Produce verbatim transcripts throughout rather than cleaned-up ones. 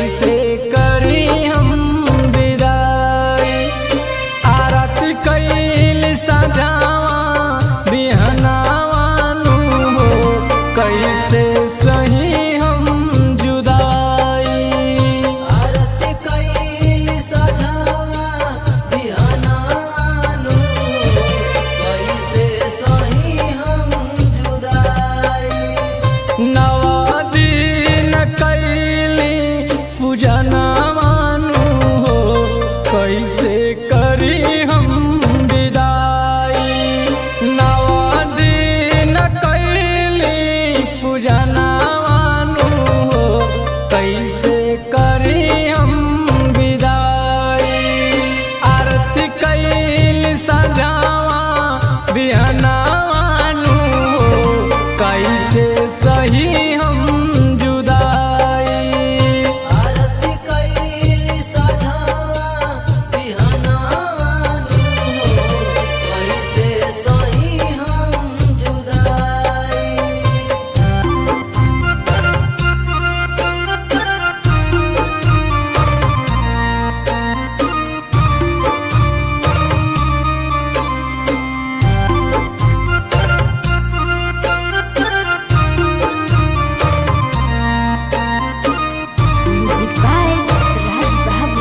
कैसे करी हम विदाई। आरती कैल सजावा बिहनावानु हो, कैसे सही हम जुदाई। आरती कैल सजावा बिहनावानु हो, कैसे सही हम जुदाई। नवा दिन कैली पूजनवानु हो, कैसे करी हम विदाई। नवा दिन कैली पूजनवानु हो, कैसे करी हम विदाई। आरती कैल सजावा बिहनावानु हो, कैसे सही हम जुदाई। आरती कैल सजावा बिहनावानु हो, कैसे सही हम जुदाई। Music by Raj Babu.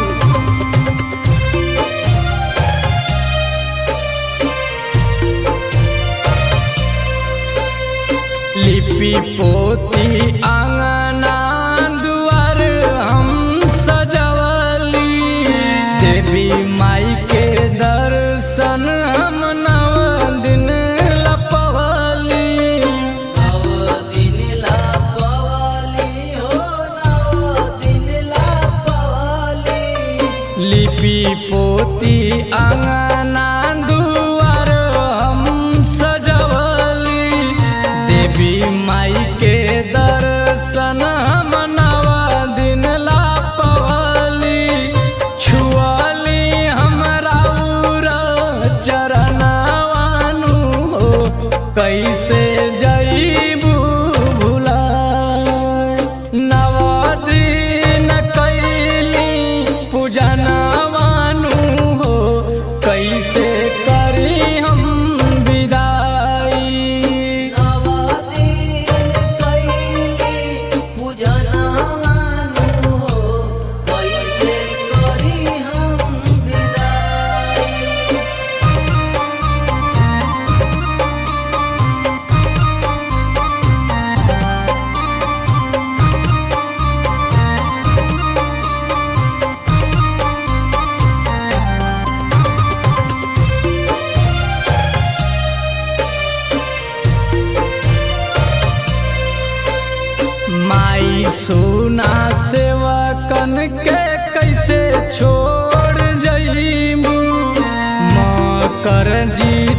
लिपि पोती आंगना दुआर हम सजवली। देवी माई के दर्शन हम नव दिन लपवली। नव दिन ला पवाली हो, नव दिन ला पवाली। लिपि पोती आंगना दुआर हम सजवली। देवी माई के दर्शन हम नव दिन लापवली। छुअली हमरा उर चरणवानु हो, कैसे जईबू भुलाय। नव दिन कैली पूजनवानु हो, कैसे करी हम विदाई। नव दिन कैली पूजनवानु हो, कैसे करी हम विदाई। माई सोना सेवकन के कैसे छोड़ जईबू। मकर जी